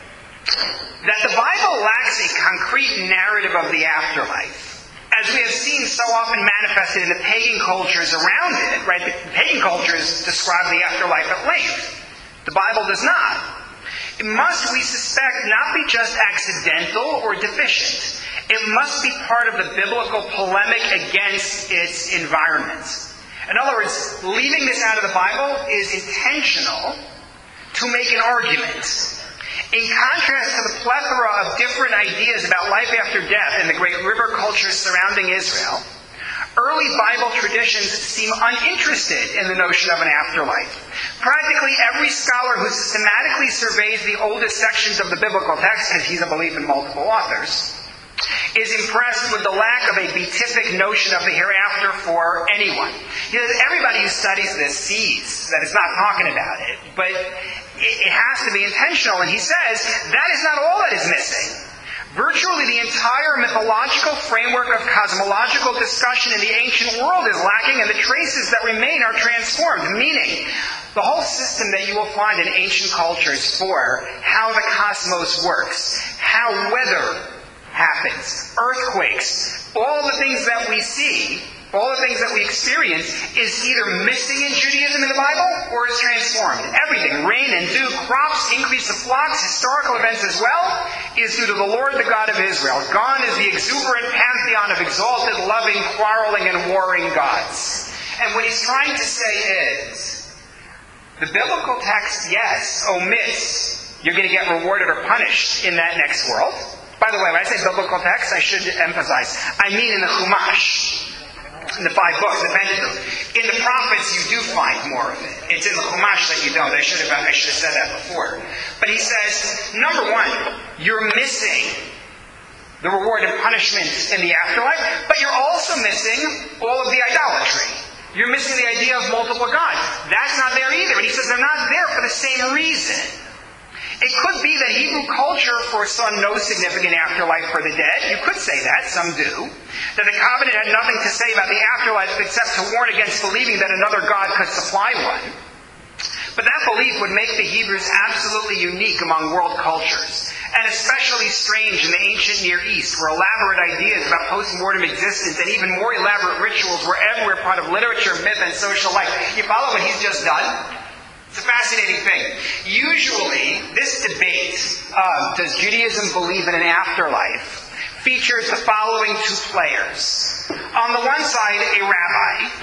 that the Bible lacks a concrete narrative of the afterlife, as we have seen so often manifested in the pagan cultures around it. Right? The pagan cultures describe the afterlife at length. The Bible does not. It must, we suspect, not be just accidental or deficient. It must be part of the biblical polemic against its environment. In other words, leaving this out of the Bible is intentional to make an argument. In contrast to the plethora of different ideas about life after death in the great river cultures surrounding Israel, early Bible traditions seem uninterested in the notion of an afterlife. Practically every scholar who systematically surveys the oldest sections of the biblical text, because he's a belief in multiple authors, is impressed with the lack of a beatific notion of the hereafter for anyone. You know, everybody who studies this sees that it's not talking about it, but it has to be intentional. And he says that is not all that is missing. Virtually the entire mythological framework of cosmological discussion in the ancient world is lacking, and the traces that remain are transformed. Meaning, the whole system that you will find in ancient cultures for how the cosmos works, how weather happens, earthquakes, all the things that we see, all the things that we experience, is either missing in Judaism in the Bible or is transformed. Everything, rain and dew, crops, increase of flocks, historical events as well, is due to the Lord, the God of Israel. Gone is the exuberant pantheon of exalted, loving, quarreling, and warring gods. And what he's trying to say is, the biblical text, yes, omits you're going to get rewarded or punished in that next world. By the way, when I say biblical text, I should emphasize, I mean in the Chumash, in the five books, the Pentateuch. In the prophets, you do find more of it. It's in the Chumash that you don't. I should have, I should have said that before. But he says, number one, you're missing the reward and punishment in the afterlife, but you're also missing all of the idolatry. You're missing the idea of multiple gods. That's not there either. And he says they're not there for the same reason. It could be that Hebrew culture foresaw no significant afterlife for the dead. You could say that, some do. That the covenant had nothing to say about the afterlife except to warn against believing that another God could supply one. But that belief would make the Hebrews absolutely unique among world cultures, and especially strange in the ancient Near East, where elaborate ideas about post-mortem existence and even more elaborate rituals were everywhere part of literature, myth, and social life. You follow what he's just done? It's a fascinating thing. Usually, this debate of does Judaism believe in an afterlife features the following two players. On the one side, a rabbi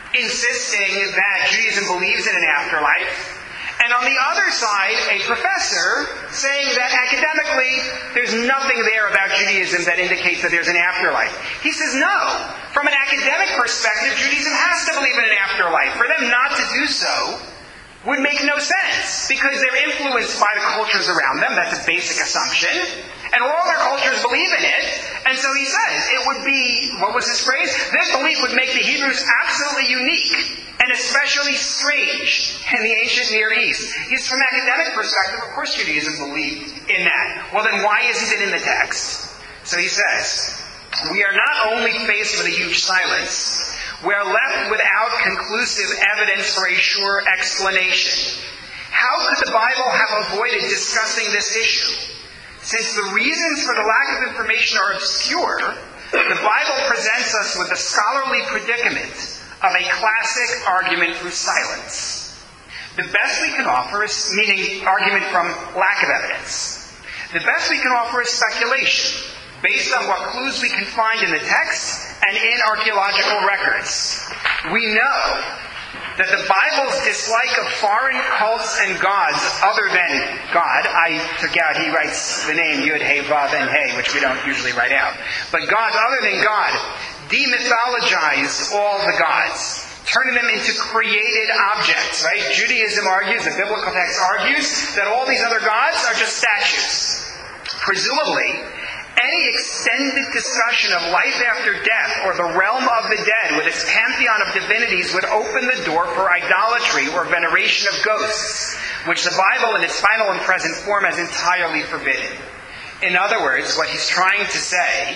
insisting that Judaism believes in an afterlife, and on the other side, a professor saying that academically there's nothing there about Judaism that indicates that there's an afterlife. He says no. From an academic perspective, Judaism has to believe in an afterlife. For them not to do so would make no sense, because they're influenced by the cultures around them. That's a basic assumption. And all their cultures believe in it. And so he says, it would be, what was his phrase? This belief would make the Hebrews absolutely unique, and especially strange in the ancient Near East. He's, from an academic perspective, of course Judaism believed in that. Well, then why isn't it in the text? So he says, we are not only faced with a huge silence, we are left without conclusive evidence for a sure explanation. How could the Bible have avoided discussing this issue? Since the reasons for the lack of information are obscure, the Bible presents us with the scholarly predicament of a classic argument through silence. The best we can offer is, meaning argument from lack of evidence. The best we can offer is speculation, based on what clues we can find in the text and in archaeological records. We know that the Bible's dislike of foreign cults and gods other than God, I took out, he writes the name Yud, Hey, Vav, and Hey, which we don't usually write out, but gods other than God, demythologize all the gods, turning them into created objects, right? Judaism argues, the biblical text argues, that all these other gods are just statues. Presumably, any extended discussion of life after death or the realm of the dead with its pantheon of divinities would open the door for idolatry or veneration of ghosts, which the Bible in its final and present form has entirely forbidden. In other words, what he's trying to say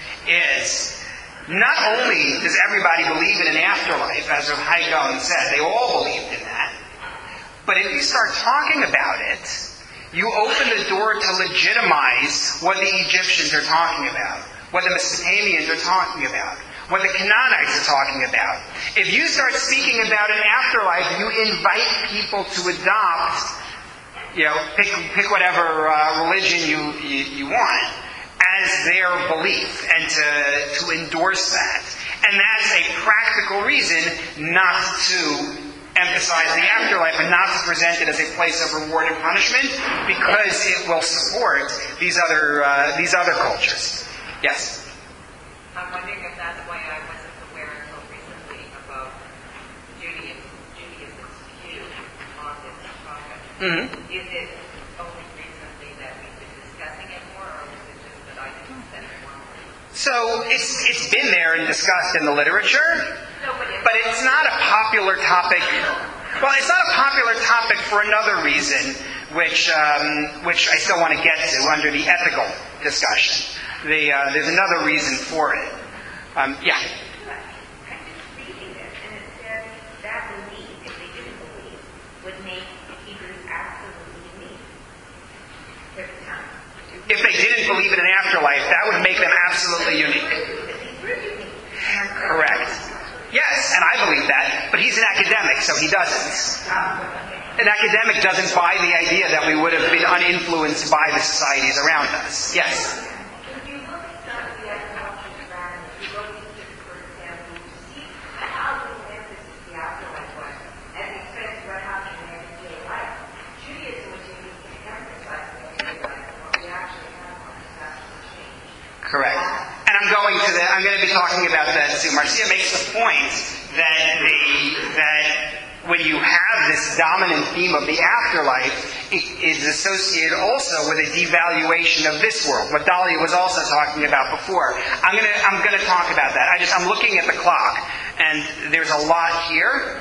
is, not only does everybody believe in an afterlife, as Rav Hai Gaon said, they all believed in that, but if you start talking about it, you open the door to legitimize what the Egyptians are talking about, what the Mesopotamians are talking about, what the Canaanites are talking about. If you start speaking about an afterlife, you invite people to adopt, you know, pick, pick whatever uh, religion you, you, you want, as their belief, and to, to endorse that. And that's a practical reason not to emphasize the afterlife and not to present it as a place of reward and punishment, because it will support these other uh, these other cultures. Yes? I'm wondering if that's why I wasn't aware until recently about Judaism, Judaism's view on this topic. Mm-hmm. Is it only recently that we've been discussing it more, or is it just that I didn't study it more? So it's it's been there and discussed in the literature, but it's not a popular topic. Well, it's not a popular topic for another reason, which um, which I still want to get to under the ethical discussion. The, uh, there's another reason for it. Um, yeah. I'm just reading this, and it says that belief, if they didn't believe, would make the Hebrews absolutely unique for the time. If they didn't believe in an afterlife, that would make them absolutely unique. Correct. Yes, and I believe that, but he's an academic, so he doesn't. An academic doesn't buy the idea that we would have been uninfluenced by the societies around us. Yes? If you look at some of the etymology around, if you go to Egypt, for example, you see how little emphasis the afterlife was at the expense of what happened in everyday life. Judaism was unique in emphasizing everyday life, and what we actually have on this actually changed. Correct. And I'm going to the, I'm going to be talking about that soon. Marcia makes the point that the that when you have this dominant theme of the afterlife, it is associated also with a devaluation of this world. What Dahlia was also talking about before. I'm going to I'm going to talk about that. I just I'm looking at the clock, and there's a lot here.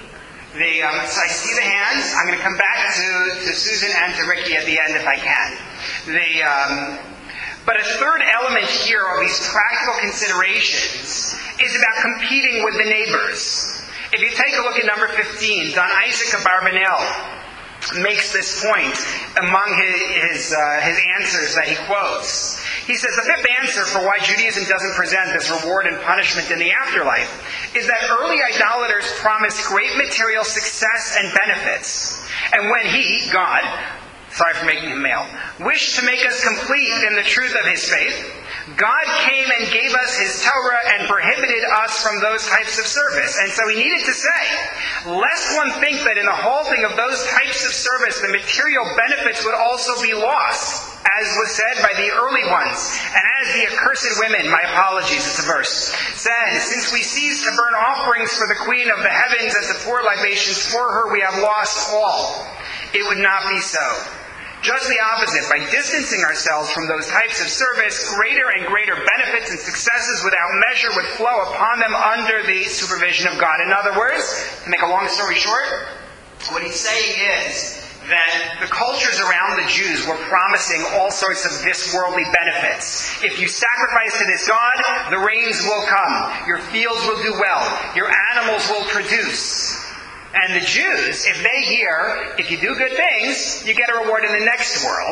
The, um, so I see the hands. I'm going to come back to, to Susan and to Ricky at the end if I can. The um, But a third element here of these practical considerations is about competing with the neighbors. If you take a look at number fifteen, Don Isaac of Abarbanel makes this point among his his, uh, his answers that he quotes. He says, the fifth answer for why Judaism doesn't present this reward and punishment in the afterlife is that early idolaters promised great material success and benefits. And when he, God, sorry for making him male, wished to make us complete in the truth of his faith, God came and gave us his Torah and prohibited us from those types of service. And so he needed to say, lest one think that in the halting of those types of service, the material benefits would also be lost, as was said by the early ones, and as the accursed women, my apologies, it's a verse, said, since we ceased to burn offerings for the queen of the heavens and to pour libations for her, we have lost all. It would not be so. Just the opposite. By distancing ourselves from those types of service, greater and greater benefits and successes without measure would flow upon them under the supervision of God. In other words, to make a long story short, what he's saying is that the cultures around the Jews were promising all sorts of this worldly benefits. If you sacrifice to this God, the rains will come. Your fields will do well. Your animals will produce. And the Jews, if they hear, if you do good things, you get a reward in the next world,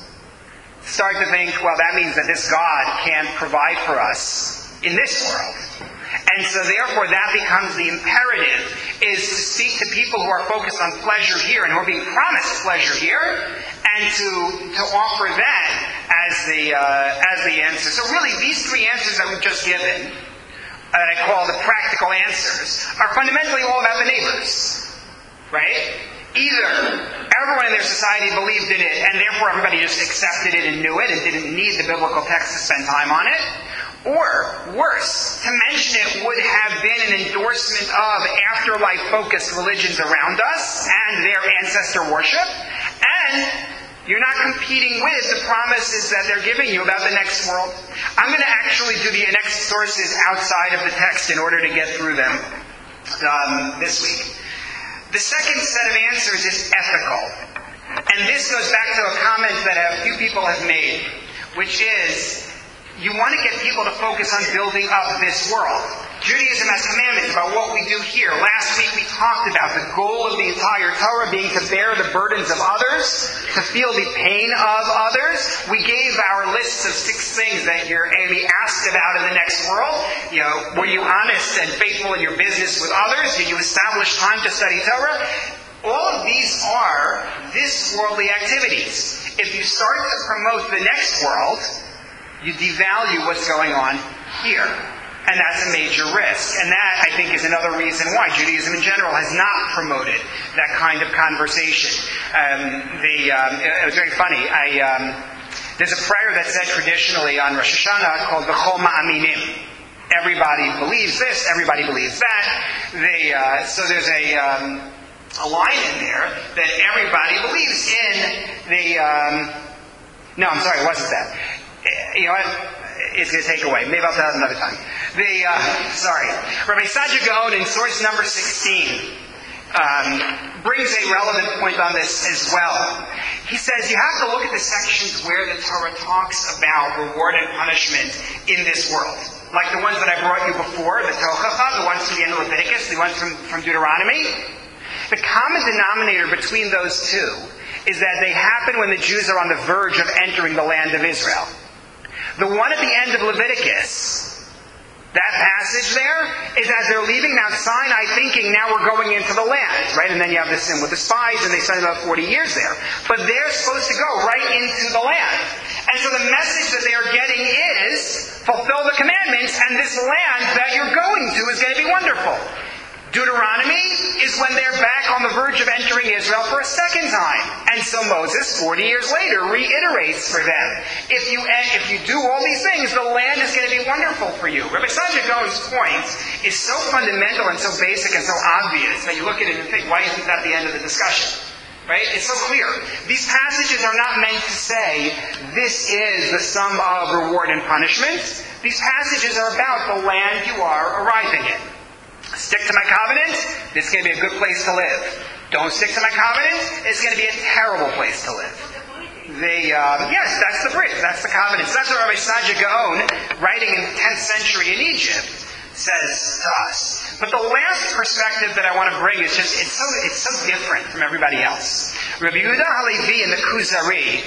start to think, well, that means that this God can't provide for us in this world. And so therefore that becomes the imperative, is to speak to people who are focused on pleasure here and who are being promised pleasure here, and to to offer that as the uh, as the answer. So really these three answers that we've just given, that I call the practical answers, are fundamentally all about the neighbors. Right? Either everyone in their society believed in it, and therefore everybody just accepted it and knew it and didn't need the biblical text to spend time on it. Or, worse, to mention it would have been an endorsement of afterlife-focused religions around us and their ancestor worship. And you're not competing with the promises that they're giving you about the next world. I'm going to actually do the next sources outside of the text in order to get through them um, this week. The second set of answers is ethical. And this goes back to a comment that a few people have made, which is, you want to get people to focus on building up this world. Judaism has commandments about what we do here. Last week we talked about the goal of the entire Torah being to bear the burdens of others, to feel the pain of others. We gave our lists of six things that you're maybe asked about in the next world. You know, were you honest and faithful in your business with others? Did you establish time to study Torah? All of these are this worldly activities. If you start to promote the next world, you devalue what's going on here. And that's a major risk. And that, I think, is another reason why Judaism in general has not promoted that kind of conversation. Um, the, um, it was very funny. I, um, there's a prayer that's said traditionally on Rosh Hashanah called V'chol Ma'aminim. Everybody believes this, everybody believes that. They, uh, so there's a, um, a line in there that everybody believes in the... Um, no, I'm sorry, it wasn't that. You know what? It's going to take away. Maybe I'll tell it another time. The, uh, sorry. Rabbi Saadia Gaon in source number sixteen um, brings a relevant point on this as well. He says you have to look at the sections where the Torah talks about reward and punishment in this world. Like the ones that I brought you before, the Tochacha, the ones from the end of Leviticus, the ones from, from Deuteronomy. The common denominator between those two is that they happen when the Jews are on the verge of entering the land of Israel. The one at the end of Leviticus, that passage there, is as they're leaving Mount Sinai thinking, now we're going into the land, right? And then you have the sin with the spies, and they spend about forty years there. But they're supposed to go right into the land. And so the message that they are getting is, fulfill the commandments, and this land that you're going to is going to be wonderful. Deuteronomy is when they're back on the verge of entering Israel for a second time. And so Moses, forty years later, reiterates for them, if you if you do all these things, the land is going to be wonderful for you. Rabbi Saadia Gaon's point is so fundamental and so basic and so obvious that you look at it and think, why isn't that the end of the discussion? Right? It's so clear. These passages are not meant to say, this is the sum of reward and punishment. These passages are about the land you are arriving in. Stick to my covenant, it's going to be a good place to live. Don't stick to my covenant, it's going to be a terrible place to live. The, uh, yes, that's the bridge, that's the covenant. So that's what Rabbi Saadia Gaon, writing in the tenth century in Egypt, says to us. But the last perspective that I want to bring is just, it's so, it's so different from everybody else. Rabbi Yehuda Halevi in the Kuzari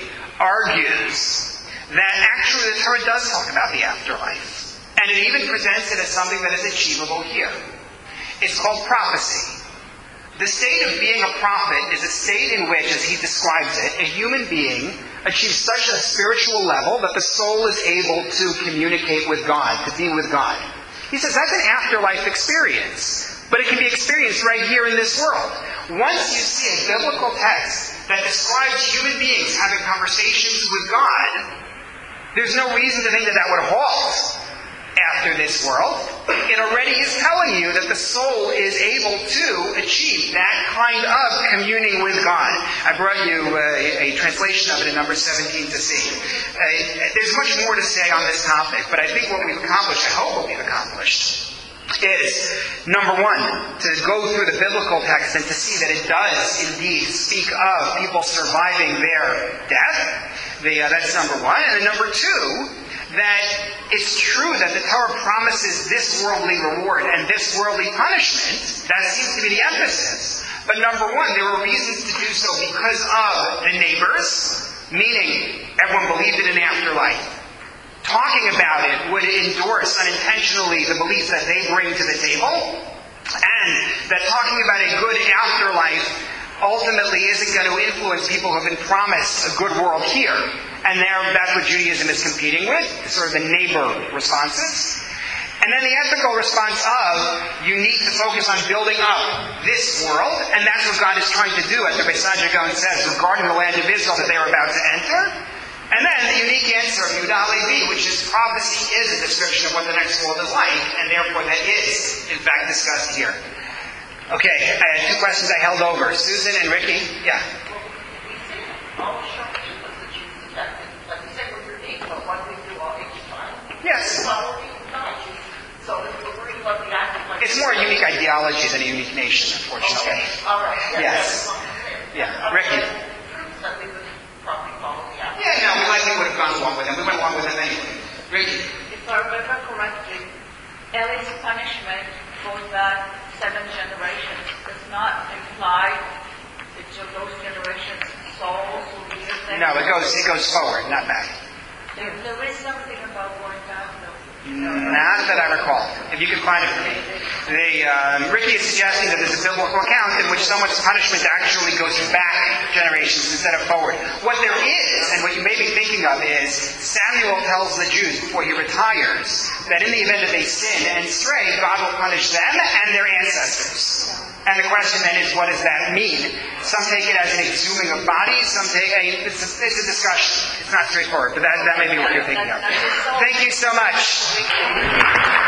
argues that actually the Torah does talk about the afterlife. And it even presents it as something that is achievable here. It's called prophecy. The state of being a prophet is a state in which, as he describes it, a human being achieves such a spiritual level that the soul is able to communicate with God, to be with God. He says that's an afterlife experience, but it can be experienced right here in this world. Once you see a biblical text that describes human beings having conversations with God, there's no reason to think that that would halt after this world. It already is telling you that the soul is able to achieve that kind of communing with God. I brought you a, a translation of it in number seventeen to see. Uh, there's much more to say on this topic, but I think what we've accomplished, I hope what we've accomplished, is, number one, to go through the biblical text and to see that it does indeed speak of people surviving their death. The, uh, that's number one. And then number two, that it's true that the Torah promises this worldly reward and this worldly punishment. That seems to be the emphasis. But number one, there were reasons to do so because of the neighbors, meaning everyone believed in an afterlife. talking about it would endorse unintentionally the beliefs that they bring to the table, and that talking about a good afterlife ultimately isn't going to influence people who have been promised a good world here. And there, that's what Judaism is competing with, sort of the neighbor responses. And then the ethical response of, you need to focus on building up this world, and that's what God is trying to do, as Rabbi Saadia Gaon says, regarding the land of Israel that they were about to enter. And then the unique answer of Yehuda Halevi, which is prophecy is a description of what the next world is like, and therefore that is, in fact, discussed here. Okay, I had two questions I held over. Susan and Ricky? Yeah. Yes. It's more a unique ideology than a unique nation, unfortunately. Okay. All right. Yeah, yes. Yeah. Ricky. Yeah, no, we likely would have gone along with him. We went along with him anyway. Ricky. If I remember correctly, Eli's punishment goes back seven generations. Does not imply that those generations' souls will be the same. No, it goes it goes forward, not back. There, there is something about going back, though. Not that I recall. If you can find it for me. The, um, Ricky is suggesting that there's a biblical account in which someone's punishment actually goes back generations instead of forward. What there is, and what you may be thinking of, is Samuel tells the Jews before he retires that in the event that they sin and stray, God will punish them and their ancestors. And the question then is, what does that mean? Some take it as an exhuming of bodies. Some take I mean, it's, a, it's a discussion. It's not straightforward, but that, that may be what you're thinking of. Thank you so much.